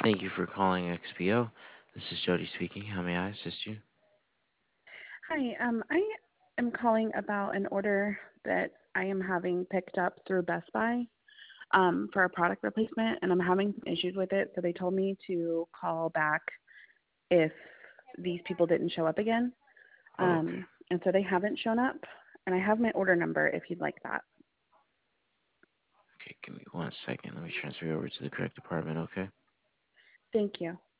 Thank you for calling XPO. This is Jody speaking. How may I assist you? Hi, I am calling about an order that I am having picked up through Best Buy for a product replacement, and I'm having some issues with it. So they told me to call back if these people didn't show up again. Oh, okay. And so they haven't shown up, and I have my order number if you'd like that. Okay, give me 1 second. Let me transfer you over to the correct department, okay? Thank you.